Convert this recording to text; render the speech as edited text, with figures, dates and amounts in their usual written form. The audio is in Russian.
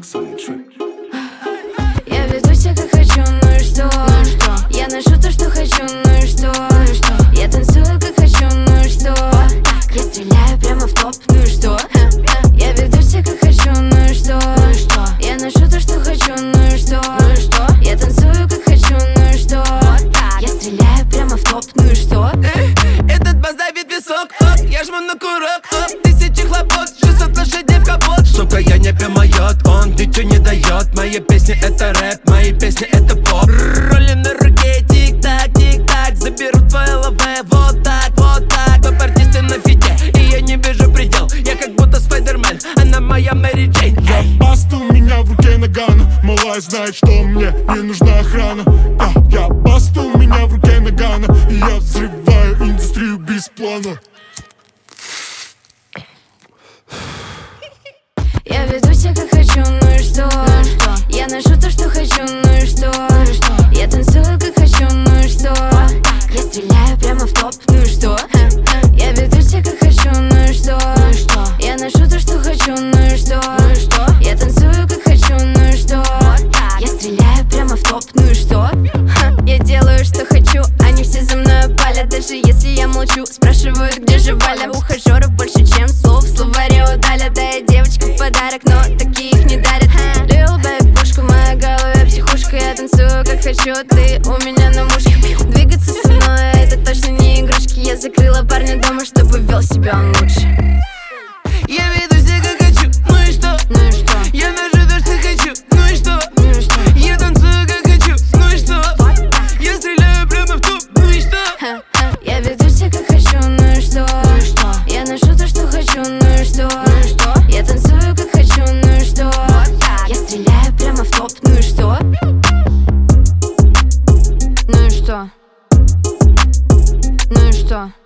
сексуальный трек. Я веду себя как хочу, ну и что? Я ношу то, что хочу, ну и что? Я танцую как хочу, ну и что? Я стреляю прямо в топ, ну и что? Я веду себя как хочу, ну и что? Я ношу то, что хочу, ну и что? Я танцую как хочу, ну и что? Я стреляю прямо в топ, ну и что? Этот бас давит висок, я жму на курок, тысячи хлопот, 600 лошадей в капот. Сука, я не промоет, он ничего не дает. Мои песни это рэп, мои песни это поп. Роли на руке, тик-так, тик-так, заберу твои лавы, вот так, вот так. Топ-артисты на фите, и я не вижу предел. Я как будто Спайдермен, она моя Мэри Джейн. Я басту, у меня в руке нагана. Малая знает, что мне не нужна охрана. Я басту, у меня в руке нагана. И я взрываю индустрию без плана. Я веду себя как хочу, ну и что? Я ношу то, что хочу, ну и что? Я танцую как хочу, ну и что? Я стреляю прямо в топ, ну и что? Я веду себя как хочу, ну и что? Я ношу то, что хочу, ну и что? Я танцую как хочу, ну и что? Я стреляю прямо в топ, ну и что? Я делаю, что хочу, они все за мной палят. Даже если я молчу, спрашивают, где же Валя. Ухажеров больше, чем слов, словари удалят. Да я девочка в подарок, но таких не дарят. Lil Bag, пушка в моей голове, психушка. Я танцую как хочу, ты у меня на мушке. Двигаться со мной, это точно не игрушки. Я закрыла парня дома, чтобы вел себя он лучше. Я веду себя как хочу, ну и что? Ну и что? Я ношу то, что хочу, ну и что? Ну и что? Я танцую как хочу, ну и что? Я стреляю прямо в топ, ну и что? Я веду себя как хочу, ну и что? Я ношу то, что хочу, ну и что? Я танцую как хочу, ну и что? Я стреляю прямо в топ, ну и что? Ну и что? Ну и что?